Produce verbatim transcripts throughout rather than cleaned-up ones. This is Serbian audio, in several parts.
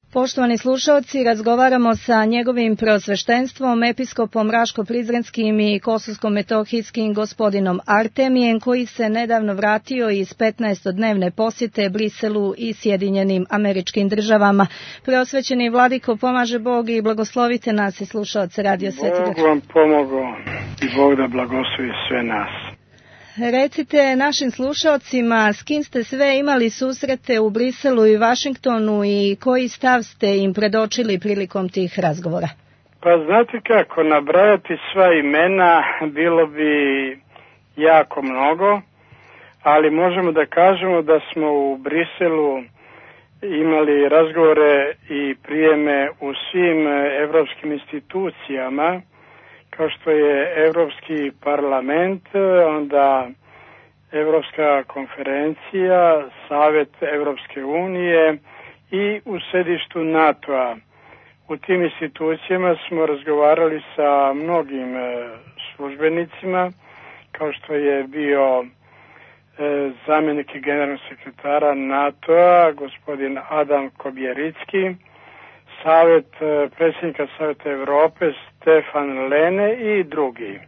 Poštovani slušalci, razgovaramo sa njegovim preosveštenstvom, episkopom Raško-Prizrenskim i Kosovsko-Metohijskim gospodinom Artemijem, koji se nedavno vratio iz petnaestodnevne posjete Briselu i Sjedinjenim Američkim Državama. Preosvećeni vladiko, pomaže Bog i blagoslovite nas i slušalce Radio Sveti Grad. Bog vam pomogao i Bog da blagoslovi sve nas. Recite našim slušalcima s kim ste sve imali susrete u Briselu i Vašingtonu i koji stav ste im predočili prilikom tih razgovora? Pa znate kako, nabrajati sva imena bilo bi jako mnogo, ali možemo da kažemo da smo u Briselu imali razgovore i prijeme u svim evropskim institucijama, kao što je Evropski parlament, onda Evropska konferencija, Savet Evropske unije i u sedištu NATO-a. U tim institucijama smo razgovarali sa mnogim službenicima, kao što je bio zamjenik generalnog sekretara NATO-a, gospodin Adam Kobjericki, Savet, predsjednika Saveta Evrope Stefan Lene i drugi.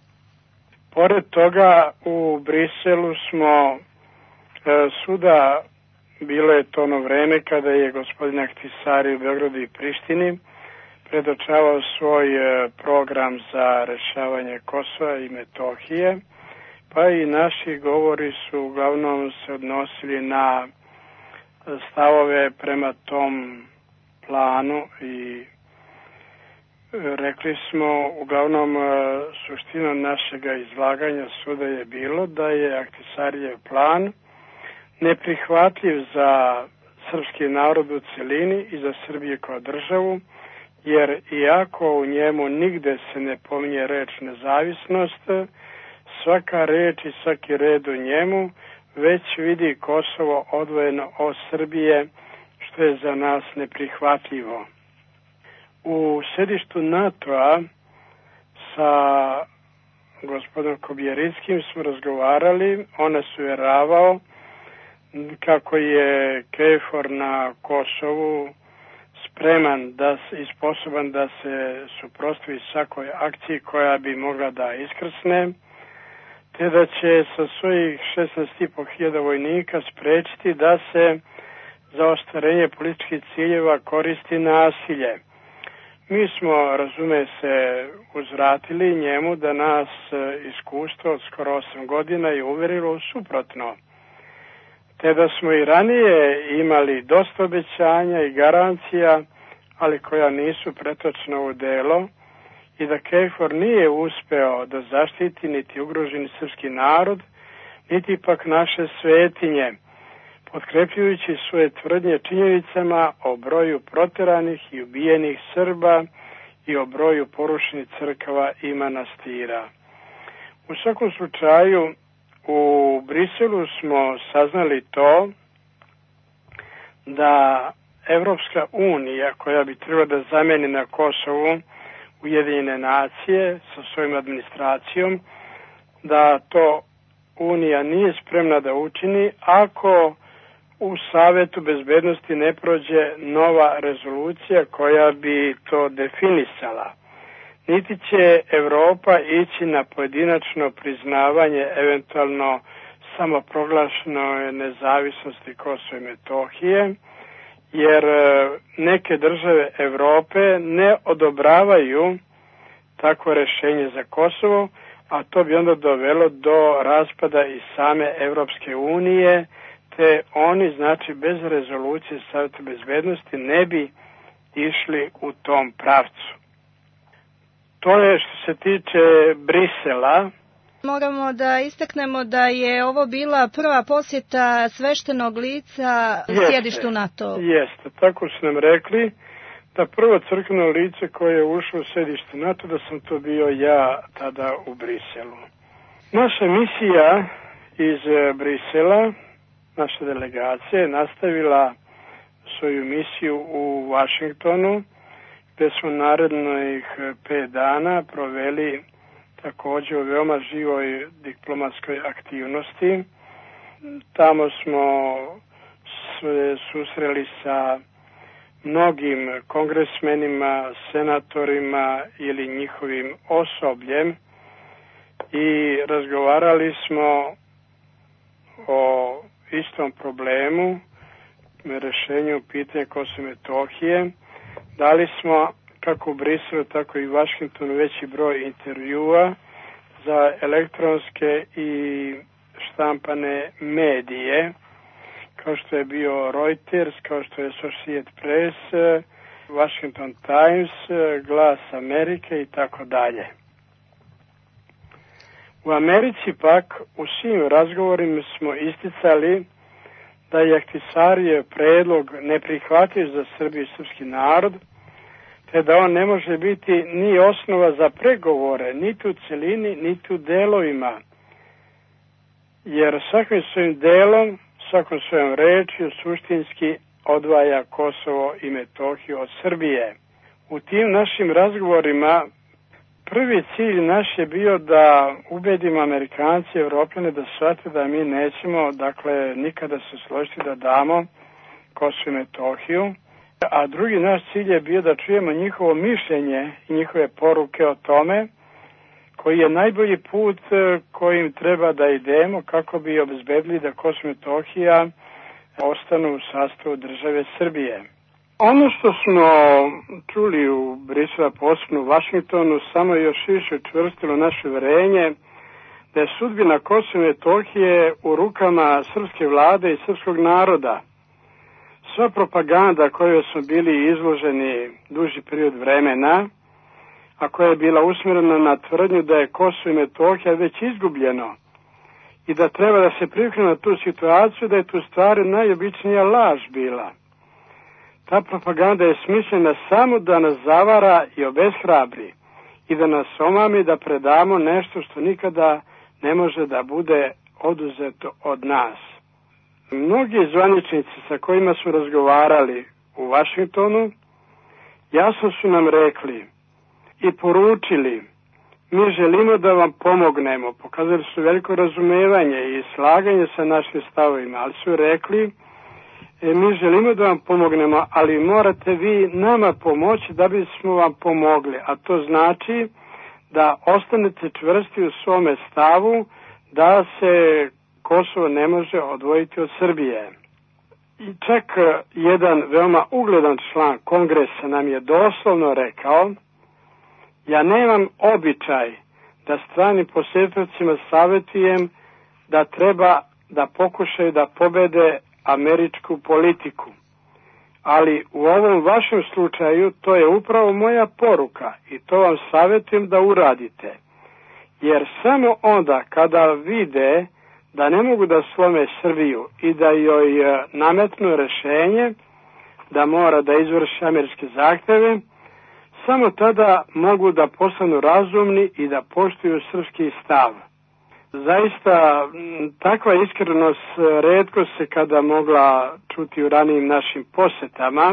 Pored toga u Briselu smo e, suda, bilo je to ono vreme kada je gospodin Ahtisari u Beogradu i Prištini predočavao svoj e, program za rešavanje Kosova i Metohije, pa i naši govori su uglavnom se odnosili na stavove prema tom planu i rekli smo, uglavnom suština našega izlaganja suda je bilo da je Ahtisarijev plan neprihvatljiv za srpski narod u celini i za Srbiju kao državu, jer iako u njemu nigde se ne pominje reč nezavisnost, svaka reč i svaki red u njemu već vidi Kosovo odvojeno od Srbije, što je za nas neprihvatljivo. U sedištu NATO-a sa gospodinom Kobjerickim smo razgovarali, on nas uvjeravao kako je KFOR na Kosovu spreman da i sposoban da se suprotstavi svakoj akciji koja bi mogla da iskrsne, te da će sa svojih šesnaest i po hiljada vojnika sprečiti da se za ostvarenje političkih ciljeva koristi nasilje. Mi smo, razume se, uzvratili njemu da nas iskustvo od skoro osam godina je uvjerilo suprotno, te da smo i ranije imali dosta obećanja i garancija, ali koja nisu pretočena u delo, i da KFOR nije uspeo da zaštiti niti ugroženi srpski narod, niti pak naše svetinje, potkrepljujući svoje tvrdnje činjenicama o broju proteranih i ubijenih Srba i o broju porušenih crkava i manastira. U svakom slučaju, u Briselu smo saznali to da Evropska unija, koja bi trebala da zameni na Kosovu Ujedinjene nacije sa svojom administracijom, da to Unija nije spremna da učini ako u Savetu bezbednosti ne prođe nova rezolucija koja bi to definisala. Niti će Evropa ići na pojedinačno priznavanje eventualno samoproglašene nezavisnosti Kosova i Metohije, jer neke države Evrope ne odobravaju takvo rešenje za Kosovo, a to bi onda dovelo do raspada i same Evropske unije, te oni, znači, bez rezolucije Saveta bezbednosti ne bi išli u tom pravcu. To je što se tiče Brisela. Moramo da istaknemo da je ovo bila prva posjeta sveštenog lica sjedištu NATO. Jeste, tako su nam rekli da prvo crkveno lice koje je ušlo u sjedište NATO, da sam to bio ja tada u Briselu. Naša misija iz Brisela, naša delegacija je nastavila svoju misiju u Vašingtonu, gde smo narednih pet dana proveli također u veoma živoj diplomatskoj aktivnosti. Tamo smo se susreli sa mnogim kongresmenima, senatorima ili njihovim osobljem i razgovarali smo o istom problemu, rešenju pitanja Kosova i Metohije. Dali smo kako u Briselu, tako i u Vašingtonu veći broj intervjua za elektronske i štampane medije, kao što je bio Reuters, kao što je Associated Press, Washington Times, Glas Amerike i tako dalje. U Americi pak u svim razgovorima smo isticali da je Ahtisarijev predlog neprihvatljiv za Srbiju i srpski narod, te da on ne može biti ni osnova za pregovore, niti u celini, niti u delovima, jer svakim svojim delom, svakom svojom rečju suštinski odvaja Kosovo i Metohiju od Srbije. U tim našim razgovorima prvi cilj naš je bio da ubedimo Amerikanci i Evropljane da shvate da mi nećemo, dakle, nikada se složiti da damo Kosovo i Metohiju, a drugi naš cilj je bio da čujemo njihovo mišljenje i njihove poruke o tome koji je najbolji put kojim treba da idemo kako bi obezbedili da Kosovo i Metohija ostanu u sastavu države Srbije. Ono što smo čuli u Briselu, posebno u Vašingtonu, samo još više učvrstilo naše uverenje da je sudbina Kosova i Metohije u rukama srpske vlade i srpskog naroda. Sva propaganda koju smo bili izloženi duži period vremena, a koja je bila usmjerena na tvrdnju da je Kosovo i Metohija već izgubljeno i da treba da se privikne na tu situaciju, da je tu stvari najobičnija laž bila. Ta propaganda je smišljena samo da nas zavara i obeshrabri i da nas omami da predamo nešto što nikada ne može da bude oduzeto od nas. Mnogi zvaničnici sa kojima su razgovarali u Vašingtonu jasno su nam rekli i poručili: mi želimo da vam pomognemo. Pokazali su veliko razumevanje i slaganje sa našim stavovima, ali su rekli: e, mi želimo da vam pomognemo, ali morate vi nama pomoći da bismo vam pomogli. A to znači da ostanete čvrsti u svome stavu da se Kosovo ne može odvojiti od Srbije. I čak jedan veoma ugledan član Kongresa nam je doslovno rekao: ja nemam običaj da stranim posjetiteljima savjetujem da treba da pokušaju da pobede američku politiku. Ali u ovom vašem slučaju to je upravo moja poruka i to vam savjetujem da uradite. Jer samo onda kada vide da ne mogu da slome Srbiju i da joj nametnu rešenje da mora da izvrši američke zahteve, samo tada mogu da postanu razumni i da poštuju srpski stav. Zaista, takva iskrenost retko se kada mogla čuti u ranijim našim posetama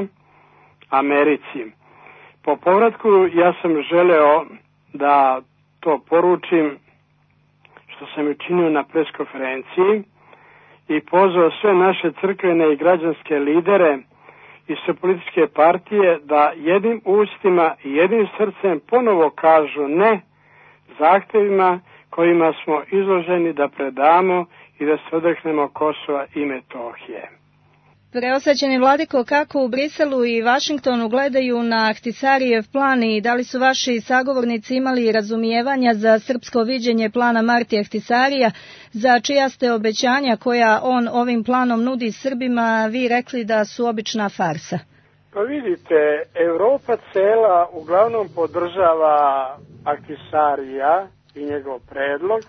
Americi. Po povratku ja sam želeo da to poručim, što sam učinio na preskonferenciji, i pozvao sve naše crkvene i građanske lidere i sve političke partije da jednim ustima i jednim srcem ponovo kažu ne zahtevima kojima smo izloženi da predamo i da se odreknemo Kosova i Metohije. Preosvećeni vladiko, kako u Briselu i Vašingtonu gledaju na Ahtisarijev plan i da li su vaši sagovornici imali razumijevanja za srpsko viđenje plana Marti Ahtisarija, za čija ste obećanja koja on ovim planom nudi Srbima vi rekli da su obična farsa? Pa vidite, Evropa cela uglavnom podržava Ahtisarija i njegov predlog.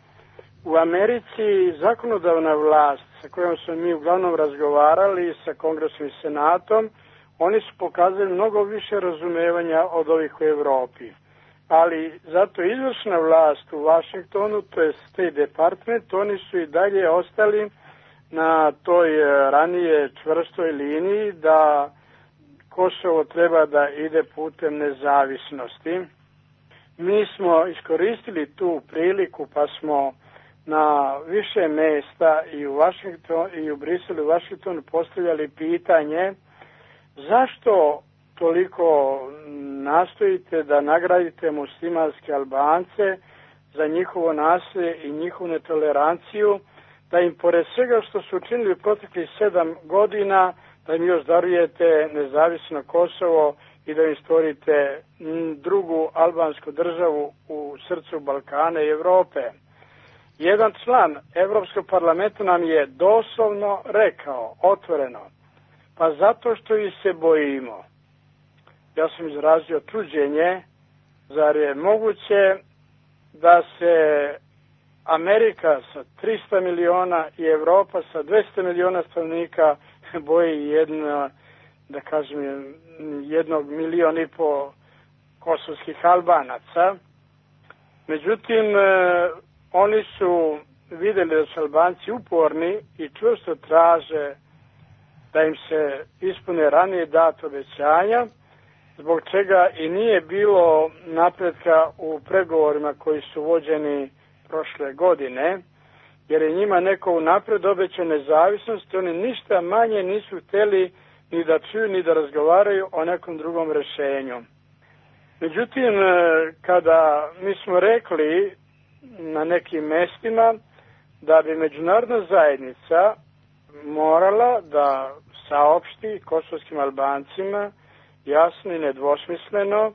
U Americi zakonodavna vlast sa kojom smo mi uglavnom razgovarali sa Kongresom i Senatom, oni su pokazali mnogo više razumevanja od ovih u Evropi. Ali zato izvršna vlast u Vašingtonu, to je State Department, oni su i dalje ostali na toj ranije čvrstoj liniji da Kosovo treba da ide putem nezavisnosti. Mi smo iskoristili tu priliku pa smo na više mesta i u Washington i u Briselu i Washingtonu postavljali pitanje zašto toliko nastojite da nagradite muslimanske Albance za njihovo nasilje i njihovu netoleranciju, da im pored svega što su učinili u proteklih sedam godina, da im još darujete nezavisno Kosovo i da im stvorite drugu albansku državu u srcu Balkana i Europe. Jedan član Evropskog parlamenta nam je doslovno rekao, otvoreno, pa zato što ih se bojimo. Ja sam izrazio čuđenje, zar je moguće da se Amerika sa tristo miliona i Evropa sa dvesta miliona stanovnika boji jedna, da kažem, jednog miliona i po kosovskih Albanaca. Međutim, oni su vidjeli da su Albanci uporni i čvrsto traže da im se ispune ranije dato obećanja, zbog čega i nije bilo napretka u pregovorima koji su vođeni prošle godine, jer je njima neko unapred obećao nezavisnost i oni ništa manje nisu htjeli ni da čuju ni da razgovaraju o nekom drugom rješenju. Međutim, kada mi smo rekli na nekim mestima da bi međunarodna zajednica morala da saopšti kosovskim Albancima jasno i nedvosmisleno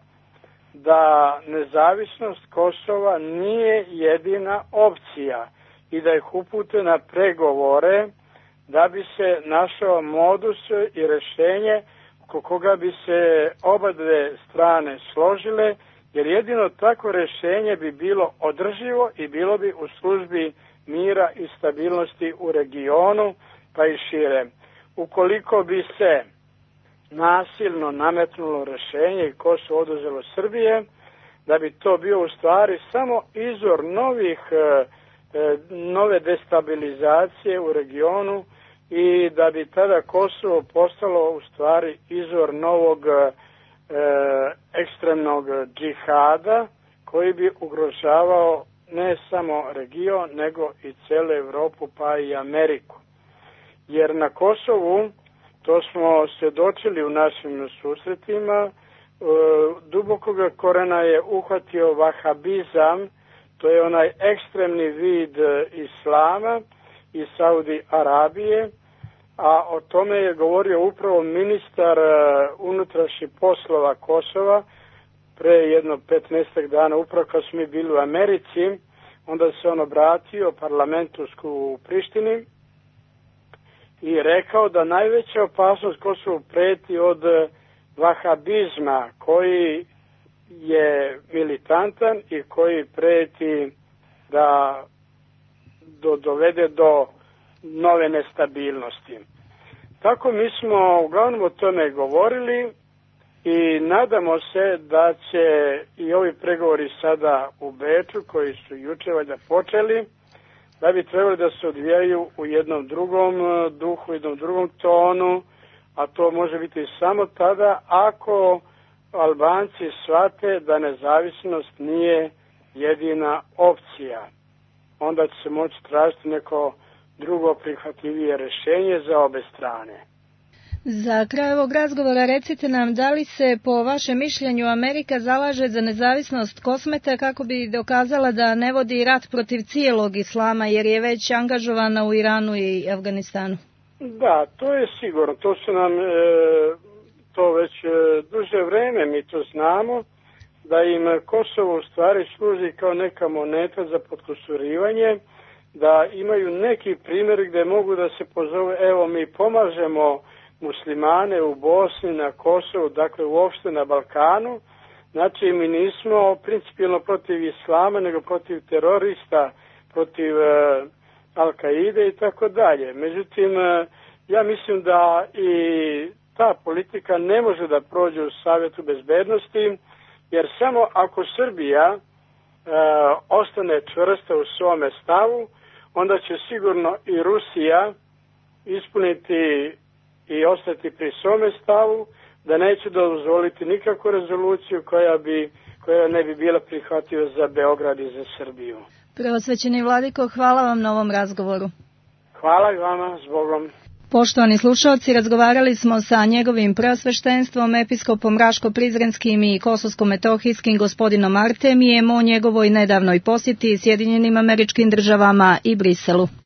da nezavisnost Kosova nije jedina opcija i da ih upute na pregovore da bi se našao modus i rješenje oko koga bi se oba dve strane složile, jer jedino tako rješenje bi bilo održivo i bilo bi u službi mira i stabilnosti u regionu pa i šire. Ukoliko bi se nasilno nametnulo rješenje i Kosovo oduzelo Srbije, da bi to bio u stvari samo izvor novih, nove destabilizacije u regionu i da bi tada Kosovo postalo u stvari izvor novog e, ekstremnog džihada koji bi ugrožavao ne samo region nego i cijelu Europu pa i Ameriku. Jer na Kosovu, to smo svjedočili u našim susretima, dubokoga korena je uhvatio vahabizam, to je onaj ekstremni vid islama iz Saudi Arabije, a o tome je govorio upravo ministar unutrašnjih poslova Kosova pre jedno petnaestak dana, upravo kad smo mi bili u Americi, onda se on obratio parlamentu u Prištini i rekao da najveća opasnost Kosovu preti od vahabizma koji je militantan i koji preti da do, dovede do nove nestabilnosti. Tako mi smo uglavnom o tome govorili i nadamo se da će i ovi pregovori sada u Beču, koji su juče valjda počeli, da bi trebali da se odvijaju u jednom drugom duhu, jednom drugom tonu, a to može biti samo tada ako Albanci shvate da nezavisnost nije jedina opcija. Onda će se moći tražiti neko drugo prihvatljivije rješenje za obe strane. Za kraj ovog razgovora recite nam da li se po vašem mišljenju Amerika zalaže za nezavisnost Kosmeta kako bi dokazala da ne vodi rat protiv cijelog islama jer je već angažovana u Iranu i Afganistanu? Da, to je sigurno. To su nam e, to već e, duže vreme mi to znamo, da im Kosovo u stvari služi kao neka moneta za potkusurivanje, da imaju neki primjer gdje mogu da se pozove, evo mi pomažemo muslimane u Bosni, na Kosovu, dakle uopšte na Balkanu. Znači mi nismo principijelno protiv islama, nego protiv terorista, protiv e, Al-Kaide i tako dalje. Međutim, e, ja mislim da i ta politika ne može da prođe u Savjetu bezbednosti, jer samo ako Srbija e, ostane čvrsta u svome stavu, onda će sigurno i Rusija ispuniti i ostati pri svome stavu, da neće dozvoliti nikakvu rezoluciju koja bi koja ne bi bila prihvatljiva za Beograd i za Srbiju. Preosvećeni vladiko, hvala vam na ovom razgovoru. Hvala i vama, zbogom. Poštovani slušalci, razgovarali smo sa njegovim preosveštenstvom, episkopom Raško-Prizrenskim i Kosovsko-Metohijskim gospodinom Artemijem o njegovoj nedavnoj posjeti Sjedinjenim Američkim Državama i Briselu.